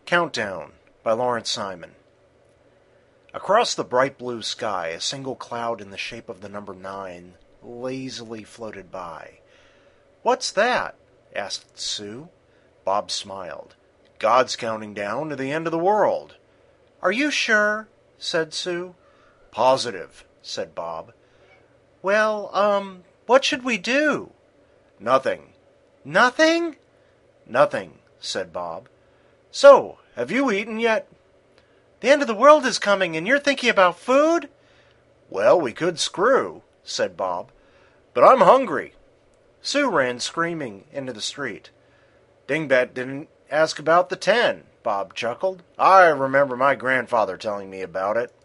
Countdown by Lawrence Simon. Across the bright blue sky, a single cloud in the shape of the number 9 lazily floated by. "What's that?" asked Sue. Bob smiled. "God's counting down to the end of the world." "Are you sure?" said Sue. "Positive," said Bob. "Well, what should we do?" "Nothing." "Nothing?" "Nothing," said Bob. "So, have you eaten yet?" "The end of the world is coming, and you're thinking about food?" "Well, we could screw," said Bob. "But I'm hungry." Sue ran screaming into the street. "Dingbat didn't ask about the 10," Bob chuckled. "I remember my grandfather telling me about it."